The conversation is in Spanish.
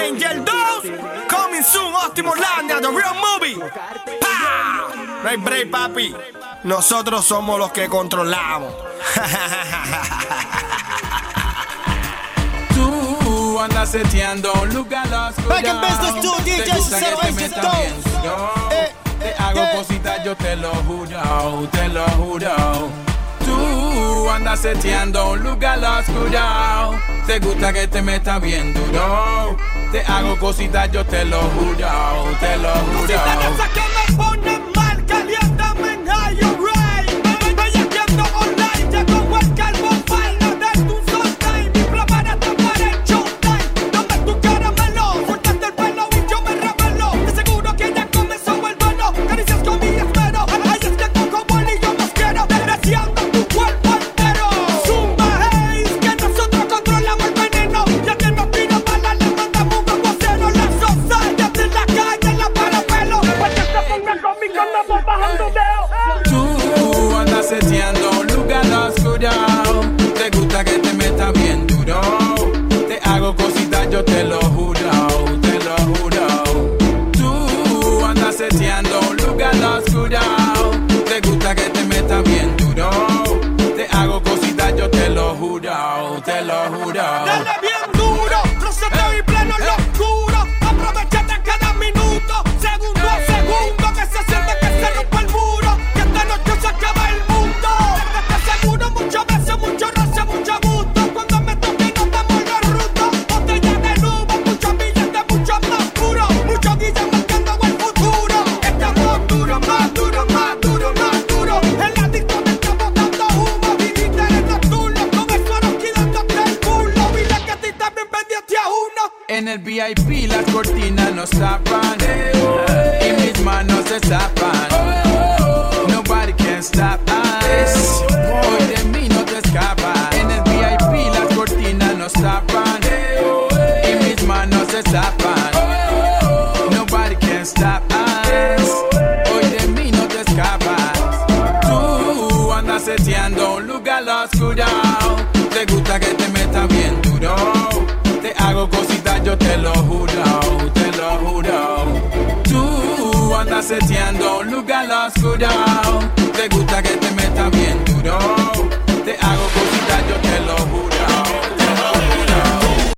Angel 2, coming soon, Optimolandia, the real movie. ¡Pah! No hay break, papi. Nosotros somos los que controlamos. Tú andas seteando un lugar oscuro. Back in business, two DJs, Te hago cositas, yo te lo juro, te lo juro. Tú andas seteando un lugar oscuro. Te gusta que te meta bien duro. Te hago cositas, yo te lo juro, te lo juro. Cositas que me ponen mal, caliéntame en high ray. Me bellaqueando online, ya como el carbón falda de tu soldai. Mi prepárate para el showtime. Dame tu caramelo, suéltate el pelo y yo me revelo. Te seguro que ya comenzó el vuelo. Caricias con mi esmero. Ay, es que cojo boli y yo más quiero. Deseando tu cuerpo entero. Zumba, hey, que nosotros controlamos el veneno. Y a quien nos tira bala le mandamos un aguacero. La sosa, ya en la calle, la parapelo. Para que se ponga conmigo, andamos bajando dedo. Tú andas seteando un lugar oscuro. Te gusta que te meta bien duro. Te hago cositas, yo te lo juro, te lo juro. Tú andas seteando un lugar oscuro. Te gusta que te meta bien duro. Te hago cositas, yo te lo juro, te lo juro. Dale bien duro, procede y pleno en lo oscuro. Aprovechate cada minuto, segundo a segundo, que se siente que se rompe el muro. Que esta noche se acaba el mundo. Te aseguro muchas veces, mucho roce, mucho gusto. Cuando me toque no estamos los rutos. Botella de lujo, muchos billetes, mucho más puro. Muchos guillas marcando el futuro. Estamos duros, más duros, más duros, más duros. En la discoteca botando humo, viviste en nocturno. Con el suero quitándote el culo. Mira que a ti también pendiente a uno. En el VIP las cortinas nos tapan y mis manos se zapan. Nobody can stop us. Hoy de mí no te escapas. En el VIP las cortinas nos tapan y mis manos se zapan. Nobody can stop us. Hoy de mí no te escapas. Tú andas seteando un lugar oscuro. Te gusta que te meta bien duro. Te hago cositas, yo te lo juro, te lo juro. Tú andas seteando un lugar oscuro. Te gusta que